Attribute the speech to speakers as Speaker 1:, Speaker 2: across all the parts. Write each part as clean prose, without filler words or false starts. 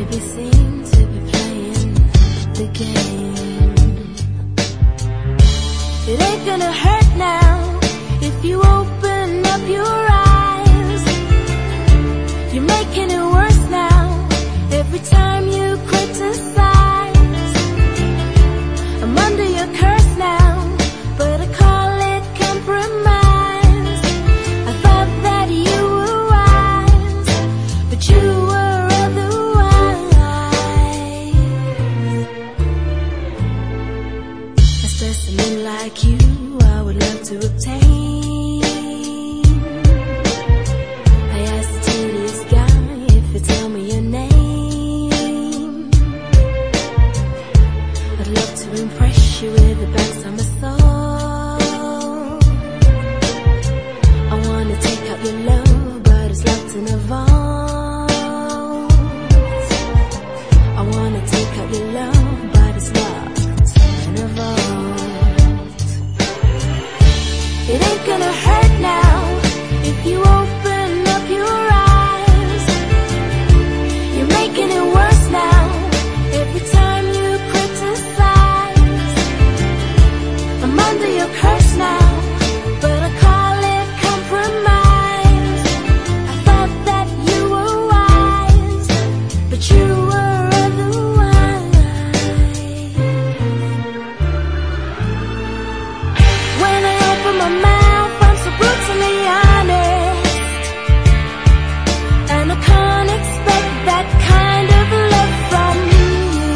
Speaker 1: baby seem to be playing the game. It ain't gonna hurt now if you open up your eyes. You're making it worse now every time you criticize. I'm under your curse now, but I call it compromise. I thought that you were wise, but you were otherwise. A specimen like you I would love to obtain. I asked the tedious guy if you tell me your name. I'd love to impress you with the best of my soul. I wanna take out your love, but it's locked in a vault. I wanna take out your love, but it's locked in a vault. It ain't gonna hurt now if you open up your eyes. You're making it worse now every time you criticize. I'm under your curse now, but I call it compromise. I thought that you were wise, but you were otherwise. When I open my mouth, I'm so brutally honest, and I can't expect that kind of love from you.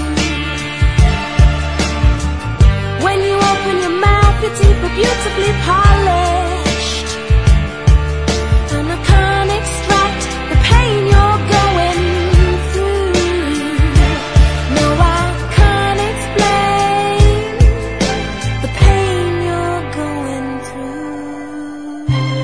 Speaker 1: When you open your mouth, your teeth are beautifully polished, and I can't extract the pain you're going through. No, I can't explain the pain you're going through.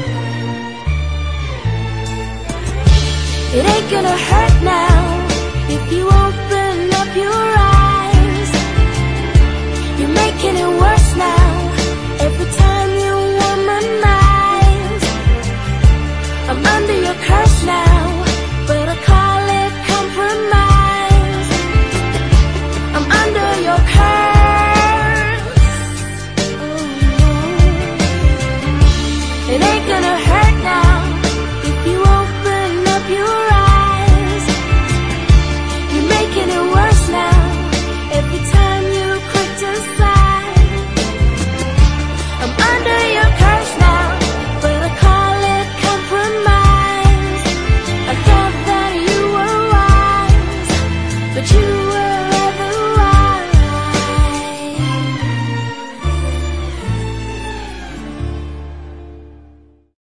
Speaker 1: It ain't gonna hurt now if you open up your eyes. You're making it worse now every time you womanize. I'm under your curse now, but I call it compromise. I'm under your curse. Oh no. It ain't gonna hurt now